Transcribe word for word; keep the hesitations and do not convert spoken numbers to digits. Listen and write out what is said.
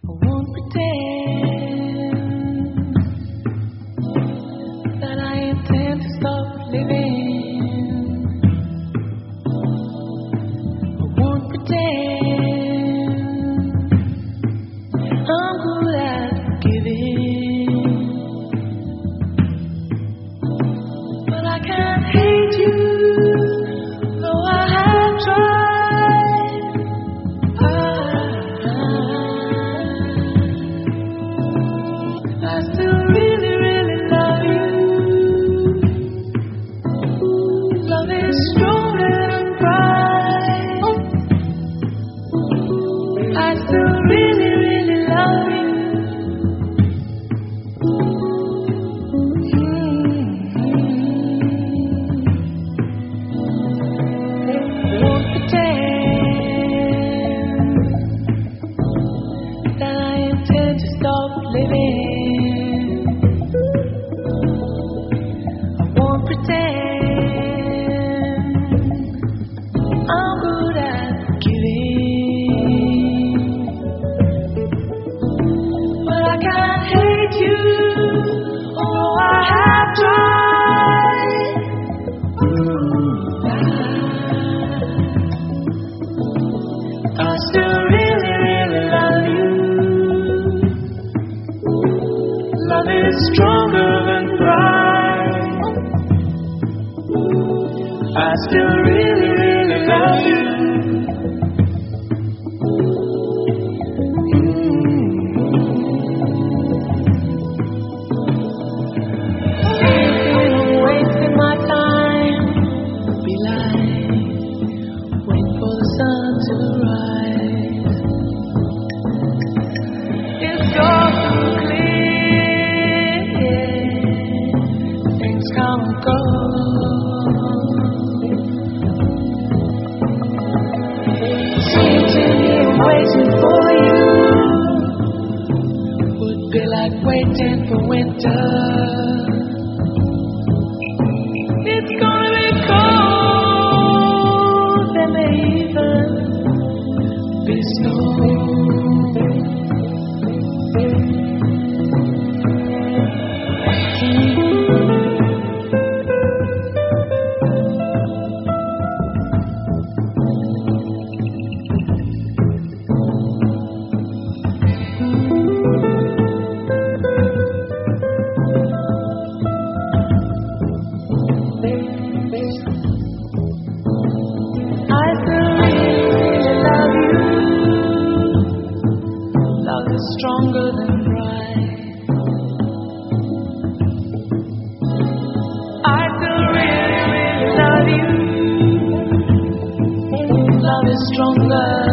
I won't pretend that I intend to stop living. I won't pretend I'm good at forgiving. But I can't hate you, though I have tried. I, I still really, really love you. Love is stronger than pride. I still really, really love you. Won't pretend that I intend to stop living. I won't pretend I'm good at giving. But I can't hate you, although I have tried. I still really, really love you. Love is stronger than pride. I still really, really love you. Wasting, wasting my time would be like waiting for the sun to rise. It's all too clear. Things come and go. Sitting here waiting for you would be like waiting for winter. It's gonna be cold, there may even be snow. I still really, really love you. Love is stronger than pride. I still really, really love you. Love is stronger.